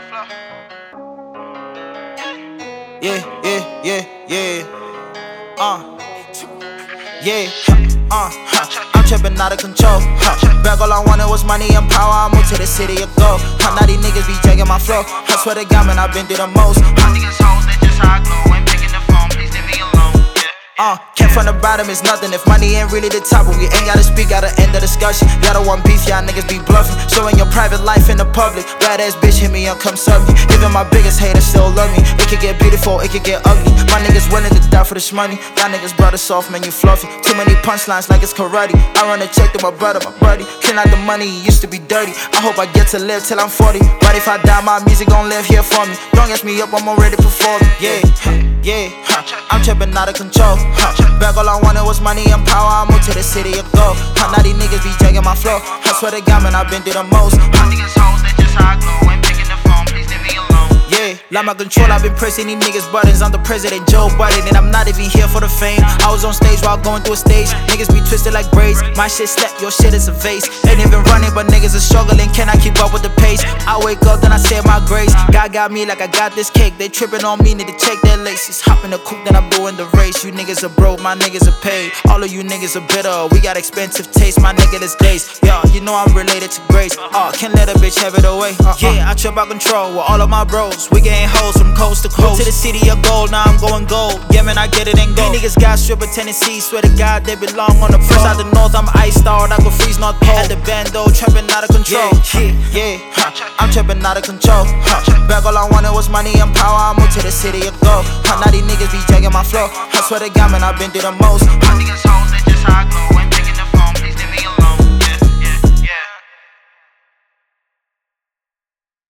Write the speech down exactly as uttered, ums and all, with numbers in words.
Yeah, yeah, yeah, yeah. Uh, yeah, uh, huh. I'm trippin' out of control. Huh. Back all I wanted was money and power. I moved to the city of gold. Huh. Now these niggas be taking my flow. I swear to God, man, I've been through the most. Huh. Niggas hoes, that's just how I go. Ain't picking the phone, please leave me alone. Uh, came from the bottom, it's nothing. If money ain't really the top, but we ain't gotta speak, gotta end the discussion. Y'all don't want beef, y'all niggas be bluffing. Showing your private life in the public. Badass bitch hit me up, come sub me. Even my biggest haters still love me. It could get beautiful, it could get ugly. My niggas willing to die for this money. Y'all niggas brother soft, man, you fluffy. Too many punchlines like it's karate. I run a check to my brother, my buddy. Clean out the money, it used to be dirty. I hope I get to live till I'm forty. But if I die, my music gon' live here for me. Don't ask me up, I'm already performing. Yeah, yeah, huh. I'm trippin' out of control. Huh. Back all I wanted was money and power. I moved to the city of gold. Huh. Now these niggas be taking my flow. I swear to God, man, I've been through the most. Huh. Niggas hoes, that's just how I go. Ain't picking the phone, please leave me alone. Yeah, like my control, I've been pressing these niggas buttons. I'm the president, Joe Biden, and I'm not even here for the fame. I was on stage while going through a stage. Niggas be twisted like braids. My shit slept, your shit is a vase. Ain't even running, but niggas are struggling. Can I keep up with the pace? I wake up, then I say my grace. God got me like I got this cake. They tripping on me, need to check their laces. Hop in the coupe, then I'm doing the race. You niggas are broke, my niggas are paid. All of you niggas are bitter. We got expensive taste, my nigga this days. Yeah, you know I'm related to Grace. Uh, can't let a bitch have it away. Uh, yeah, I trip out control with all of my bros. We getting hoes from coast to coast. To the city of gold, now I'm going gold. Yeah, man, I get it and go. These niggas got stripper tendencies. Swear to God, they belong on the floor. First out the north, I'm ice starred. I go freeze North Pole. At the bando, trapping out of control. Yeah, yeah, yeah. Huh. I'm tripping out of control. Huh. Back all I wanted was money and power. I moved to the city of gold. Huh. Now these niggas be taking my flow. I swear to God, man, I've been through the most. Huh. Niggas hoes, that's just how I go.